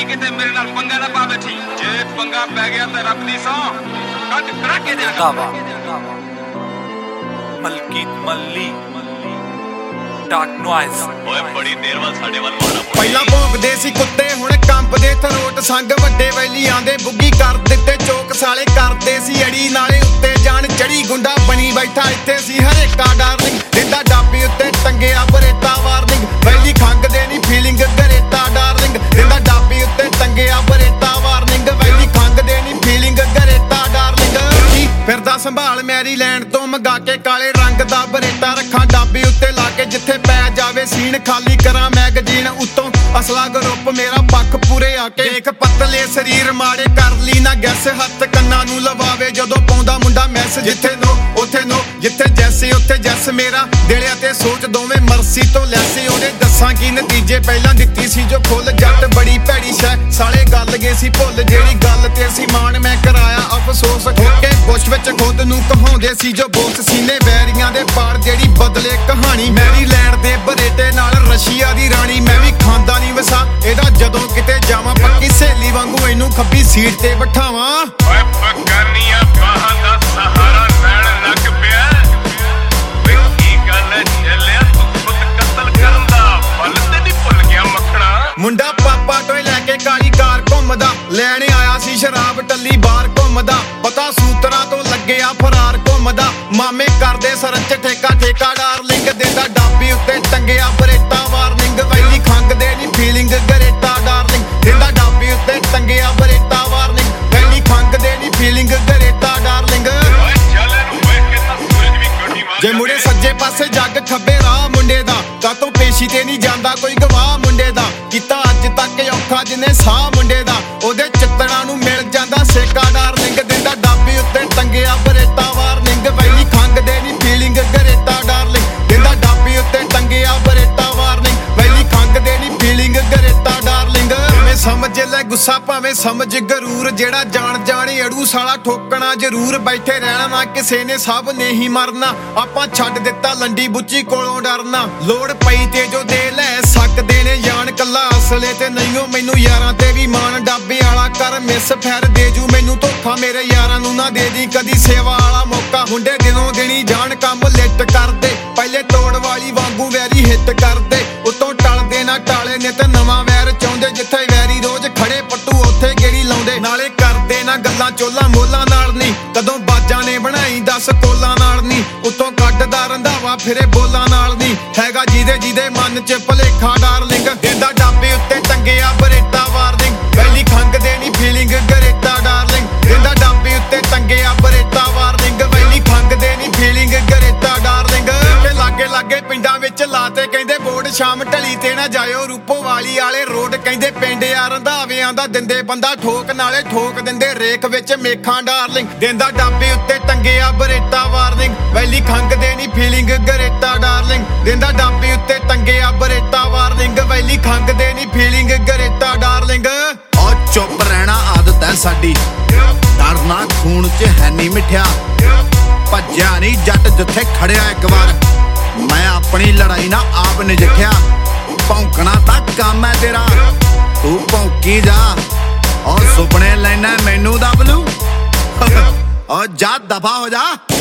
किते मेरे नाल पंगा ना पा बैठी जे पंगा पै गया ते रब दी सौ कट कराके देगा मलकीत मल्ली डार्क नॉइज ओए बड़ी देर बाद साडे वाल मारा ਪਹਿਲਾਂ ਭੌਂਕਦੇ ਸੀ ਕੁੱਤੇ ਹੁਣ ਕੰਬਦੇ ਥਰੋਟ ਸੰਗ ਵੱਡੇ ਵੈਲੀਆਂ ਦੇ ਬੁੱਗੀ ਕਰ ਦਿੱਤੇ ਚੋਕ ਸਾਲੇ ਕਰਦੇ ਸੀ ਅੜੀ ਨਾਲੇ ਉੱਤੇ ਜਾਣ ਚੜੀ ਗੁੰਡਾ ਬਣੀ ਬੈਠਾ ਇੱਥੇ ਸੀ ਹਰੇਕਾ ਡਾਰਲਿੰਗ ਦਿੰਦਾ ਡਾਬੀ ਉੱਤੇ ਟੰਗਿਆ ਬਰੇਤਾ ਵਾਰਨਿੰਗ ਵੈਲੀ ਖੰਗਦੇ ਨਹੀਂ ਫੀਲਿੰਗ ਗਰੇਤਾ ਡਾਰਲਿੰਗ ਦਿੰਦਾ ਡਾਬੀ ਉੱਤੇ ਟੰਗਿਆ ਬਰੇਤਾ ਵਾਰਨਿੰਗ ਵੈਲੀ ਖੰਗਦੇ ਨਹੀਂ ਫੀਲਿੰਗ ਗਰੇਤਾ ਡਾਰਲਿੰਗ ਫਿਰਦਾ ਸੰਭਾਲ ਮੈਰੀਲੈਂਡ ਤੋਂ ਮੰਗਾ ਕੇ ਕਾਲੇ ਰੰਗ ਦਾ ਬਰੇਤਾ ਰੱਖਾਂ ਡਾਬੀ ਉੱਤੇ ਲਾ ਕੇ ਜਿੱਥੇ ਪੈ ਜਾਵੇ ਸੀਨ ਖਾਲੀ ਕਰਾਂ ਮੈਗਜ਼ੀਨ ਉੱਤੋਂ ਅਸਲਾ ਗਰੁੱਪ ਮੇਰਾ ਪੱਖ ਪੂਰੇ ਆ ਕੇ ਦੇਖ ਪਤਲੇ ਸਰੀਰ ਮਾੜੇ ਕਰ ਲਈ ਨਾ ਗੈਸ ਹੱਥ ਕੰਨਾਂ ਨੂੰ ਲਵਾਵੇ ਜਦੋਂ ਪਾਉਂਦਾ ਮੁੰਡਾ ਮੈਸ ਜਿੱਥੇ ਨੋ ਉੱਥੇ ਨੋ ਜਿੱਥੇ ਜੈਸੇ ਉੱਥੇ ਜੈਸ ਮੇਰਾ ਦਿਲਿਆ ਤੇ ਸੋਚ ਦੋਵੇਂ ਮਰਸੀ ਤੋਂ ਲੈਸੇ ਉਹਨੇ ਦੱਸਾਂ ਕੀ ਨਤੀਜੇ ਪਹਿਲਾਂ ਦਿੱਤੀ ਸੀ ਜੋ ਫੁੱਲ ਜੱਟ ਬੜੀ ਭੈੜੀ ਸ਼ੈ ਸਾਲੇ ਗੱਲ ਗਏ ਸੀ ਭੁੱਲ ਜਿਹੜੀ ਗੱਲ ਤੇ ਸੀ ਮਾਣ ਮੈਂ ਕਰਾਇਆ ਅਫਸੋਸ ਹੋ ਕੇ ਬੁਸ਼ ਵਿੱਚ ਖੁਦ ਨੂੰ ਕਹਾਉਂਦੇ ਸੀ ਜੋ ਬੋਸ ਸੀਨੇ ਵੈਰੀਆਂ ਦੇ ਪਾੜ ਜਿਹੜੀ ਬਦਲੇ ਕਹਾਣੀ ਮੈਰੀਲੈਂਡ ਦੇ ਬਰੇਟੇ ਨਾਲ ਰਸ਼ੀਆ ਦੀ ਰਾਣੀ ਮੈਂ ਵੀ ਖਾਂਦਾ ਨਹੀਂ ਵਸਾ ਇਹਦਾ ਜਦੋਂ ਕਿਤੇ ਜਾਵਾਂ ਪੱਕੀ ਸਹੇਲੀ ਵਾਂਗੂ ਇਹਨੂੰ ਖੱਬੀ ਸੀਟ ਤੇ ਬਿਠਾਵਾਂ ਓਏ ਪਕਾਨੀਆਂ ਬਾਹਾਂ ਦਾ ਸਹਾਰਾ ਲੈਣ ਲੱਗ ਪਿਆ ਵੇ ਕੀ ਗੱਲ ਚੱਲਿਆ ਤੂੰ ਖੁਦ ਕਤਲ ਕਰਨ ਦਾ ਫਲ ਤੇ ਨਹੀਂ ਭੁੱਲ ਗਿਆ ਮੱਖਣਾ ਮੁੰਡਾ ਪਾਪਾ ਟੋਏ ਲੈ ਕੇ ਕਾਲੀ ਕਾਰ ਘੁੰਮਦਾ ਲੈਣ ਆਇਆ ਸੀ ਸ਼ਰਾਬ ਟੱਲੀ ਬਾਹਰ ਘੁੰਮਦਾ ਪਤਾ ਸੂਤਰਾਂ ਤੋਂ ਲੱਗਿਆ ਫਰਾਰ ਘੁੰਮਦਾ ਮਾਮੇ ਕਰਦੇ ਸਰਚ ਠੇਕਾ ਡਾਰਲਿੰਗ ਦਿੰਦਾ ਡਾਬੀ ਉੱਤੇ ਟੰਗਿਆ ਬਰੇਤਾ ਵਾਰਨਿੰਗ ਵੈਲੀ ਖੰਗਦੇ ਨਹੀਂ ਫੀਲਿੰਗ ਗਰੇਤਾ ਡਾਰਲਿੰਗ ਦਿੰਦਾ ਡਾਬੀ ਉੱਤੇ ਟੰਗਿਆ ਬਰੇਤਾ ਵਾਰਨਿੰਗ ਵੈਲੀ ਖੰਗਦੇ ਨਹੀਂ ਫੀਲਿੰਗ ਗਰੇਤਾ ਡਾਰਲਿੰਗ ਓਏ ਚੱਲ ਨੂੰ ਵੇਖ ਕੇ ਤਾਂ ਸੂਰਜ ਵੀ ਕੋਠੀ ਮਾਰ ਜੇ ਮੁੜੇ ਸੱਜੇ ਪਾਸੇ ਜੱਗ ਖੱਬੇ ਰਾਹ ਮੁੰਡੇ ਦਾ ਕਾਤੋਂ ਪੇਸ਼ੀ ਤੇ ਨਹੀਂ ਜਾਂਦਾ ਕੋਈ ਗਵਾਹ ਮੁੰਡੇ ਦਾ ਕੀਤਾ ਅੱਜ ਤੱਕ ਔਖਾ ਜਿਨੇ ਸਾਹ ਮੁੰਡੇ ਦਾ ਉਹਦੇ ਚਿੱਤੜਾਂ ਨੂੰ ਮਿਲ ਜਾਂਦਾ ਸੇਕਾ ਡਾਰਲਿੰਗ ਦਿੰਦਾ ਡਾਬੀ ਉੱਤੇ ਟੰਗਿਆ ਬਰੇਤਾ ਵਾਰਨਿੰਗ ਵੈਲੀ ਖੰਗਦੇ ਨਹੀਂ ਫੀਲਿੰਗ ਗਰੇਤਾ ਡਾਰਲਿੰਗ ਦਿੰਦਾ ਡਾਬੀ ਉੱਤੇ ਟੰਗਿਆ ਬਰੇਤਾ ਵਾਰਨਿੰਗ ਵੈਲੀ ਖੰਗਦੇ ਨਹੀਂ ਫੀਲਿੰਗ ਗਰੇਤਾ ਡਾਰਲਿੰਗ ਮੈਂ ਸਮਝ ਲੈ ਗੁੱਸਾ ਭਾਵੇਂ ਸਮਝ ਗਰੂਰ ਜਿਹੜਾ ਜਾਣੇ ਅੜੂ ਸਾਲਾ ਠੋਕਣਾ ਜ਼ਰੂਰ ਬੈਠੇ ਰਹਿਣਾ ਨਾ ਕਿਸੇ ਨੇ ਸਭ ਨੇ ਹੀ ਮਰਨਾ ਆਪਾਂ ਛੱਡ ਦਿੱਤਾ ਲੰਡੀ ਬੁੱਚੀ ਕੋਲੋਂ ਡਰਨਾ ਲੋੜ ਪਈ ਤੇ ਜੋ ਦੇ ਲੈ ਸਕਦੇ ਨੇ ਜਾਣ ਕੱਲਾ ਅਸਲੇ ਤੇ ਨਹੀਂਓ ਮੈਨੂੰ ਯਾਰਾਂ ਤੇ ਵੀ ਮਾਣ ਡਾਬੇ ਵਾਲਾ ਕਰ ਮਿਸ ਫਿਰ ਦੇ ਜੂ ਮੈਨੂੰ ਧੋਖਾ ਮੇਰੇ ਯਾਰਾਂ ਨੂੰ ਨਾ ਦੇ ਦੀ ਕਦੀ ਸੇਵਾ ਵਾਲਾ ਮੌਕਾ ਮੁੰਡੇ ਦਿਨੋਂ ਦਿਨੀ ਜਾਣ ਕੰਮ ਲਿੱਟ ਕਰਦੇ ਪਹਿਲੇ ਤੋੜ ਵਾਲੀ ਵਾਂਗੂ ਵੈਰੀ ਹਿੱਟ ਕਰਦੇ ਉਤੋਂ ਟਲਦੇ ਨਾ ਟਾਲੇ ਨੇ ਤੇ ਨਵਾਂ ਵੈਰ ਚਾਹੁੰਦੇ ਜਿੱਥੇ ਵੈਰੀ ਰੋਜ਼ ਖੜੇ ਪੱਟੂ ਉੱਥੇ ਗੇੜੀ ਲਾਉਂਦੇ ਨਾਲੇ ਕਰਦੇ ਨਾ ਗੱਲਾਂ ਚੋਲਾ ਮੋਲਾਂ ਨਾਲ ਨਹੀਂ ਕਦੋਂ ਬਾਜਾਂ ਨੇ ਬਣਾਈ 10 ਕੋਲਾਂ ਨਾਲ ਨਹੀਂ ਉਤੋਂ ਕੱਢਦਾ ਰੰਧਾਵਾ ਫਿਰੇ ਬੋਲਾਂ ਨਾਲ ਨਹੀਂ ਹੈਗਾ ਜਿਹਦੇ ਮਨ 'ਚ ਭਲੇਖਾ ਡਾਰਲਿੰਗ ਦਿੰਦਾ ਡਾਬੇ ਉੱਤੇ ਟੰਗਿਆ ਬਰੇਤਾ ਵਾਰਨਿੰਗ ਵੈਲੀ ਖੰਗਦੇ ਨਹੀਂ ਫੀਲਿੰਗ ਗਰੇਤਾ ਡਾਰਲਿੰਗ ਦਿੰਦਾ ਡਾਬੇ ਉੱਤੇ ਟੰਗਿਆ ਬਰੇਤਾ ਵਾਰਨਿੰਗ ਵੈਲੀ ਖੰਗਦੇ ਨਹੀਂ ਫੀਲਿੰਗ ਗਰੇਤਾ ਡਾਰਲਿੰਗ ਤੇ ਲਾਗੇ ਪਿੰਡਾਂ ਵਿੱਚ ਲਾਤੇ ਕਹਿੰਦੇ ਬੋਰਡ ਸ਼ਾਮ ਢਲੀ ਤੇ ਨਾ ਜਾਇਓ ਰੂਪੋ ਵਾਲੀ ਵਾਲੇ ਰੋਡ ਕਹਿੰਦੇ ਪਿੰਡ ਆ ਰੰਧਾਵਿਆਂ ਦਾ ਦਿੰਦੇ ਬੰਦਾ ਠੋਕ ਨਾਲੇ ਠੋਕ ਦਿੰਦੇ ਰੇਖ ਵਿੱਚ ਮੇਖਾਂ ਡਾਰਲਿੰਗ ਦਿੰਦਾ ਡਾਬੇ ਉੱਤੇ ਟੰਗਿਆ ਬਰੇਤਾ ਵਾਰਨਿੰਗ ਵੈਲੀ ਖੰਗਦੇ ਨਹੀਂ ਫੀਲਿੰਗ ਗਰੇਤਾ ਡਾਰਲਿੰਗ ਦਿੰਦਾ ਡਾਬੇ ਉੱਤੇ ਟੰਗਿਆ ਬਰੇਤਾ ਵਾਰਨਿੰਗ ਵੈਲੀ ਖੰਗਦੇ ਨਹੀਂ ਫੀਲਿੰਗ ਗਰੇਤਾ ਡਾਰਲਿੰਗ ਔ ਚੁੱਪ ਰਹਿਣਾ ਆਦਤ ਹੈ ਸਾਡੀ ਡਰਨਾ ਖੂਨ 'ਚ ਹੈ ਨਹੀਂ ਮਿੱਠਿਆ ਭੱਜਿਆ ਨਹੀਂ ਜੱਟ ਜਿੱਥੇ ਖੜਿਆ ਇੱਕ ਵਾਰ ਮੈਂ ਆਪਣੀ ਲੜਾਈ ਨਾ ਆਪ ਨਜਿੱਠਿਆ ਭੌਂਕਣਾ ਤਾਂ ਕੰਮ ਹੈ ਤੇਰਾ ਤੂੰ ਭੌਂਕੀ ਜਾ ਔਰ ਸੁਪਨੇ ਲੈਣਾ ਮੈਨੂੰ ਦਬਲੂ ਔਰ ਜਾ ਦਫਾ ਹੋ ਜਾ